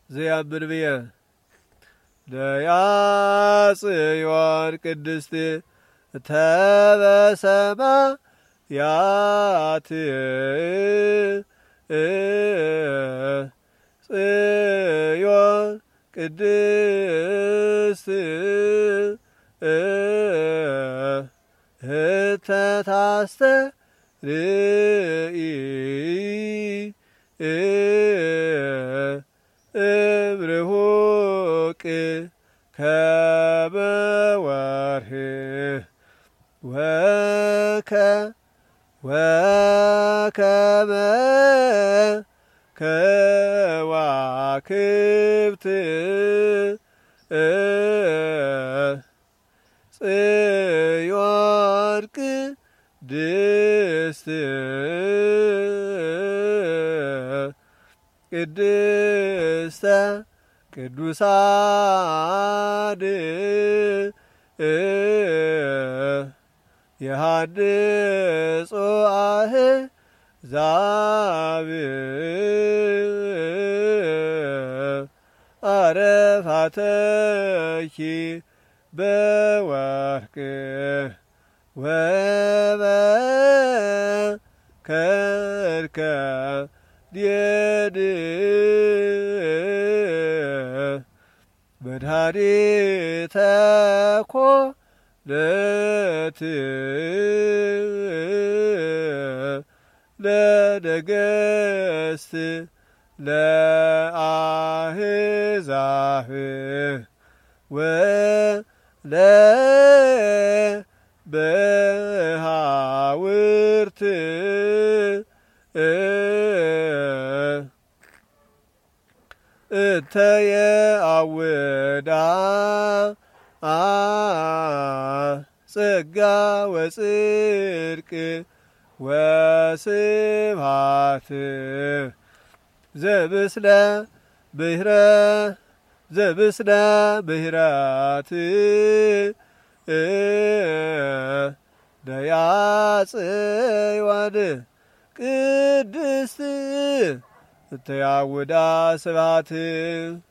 ዘያብር ብየ ለያጽዮን ቅድስት ተበሰማያት ጽዮን ቅድስት እተታስተርኢ እምርሁቅ ከመ ወርኅ ወከመ ከዋክብት ጽዮን ቅድስት ቅድስተ ቅዱሳን የሐንጾ አሕዛብ አረፋተኪ በወርቅ ወበከርከም ዲድ መድኃኒተ ኮነት ለነገሥት ለአሕዛብ ወለበሃውርት እንተ የአውዳ ጸጋ ወጽድቅ ወስብሐት ዘምስለ ብሕረት ደያጽዮን ቅድስት እተ ያውዳ ስብሐት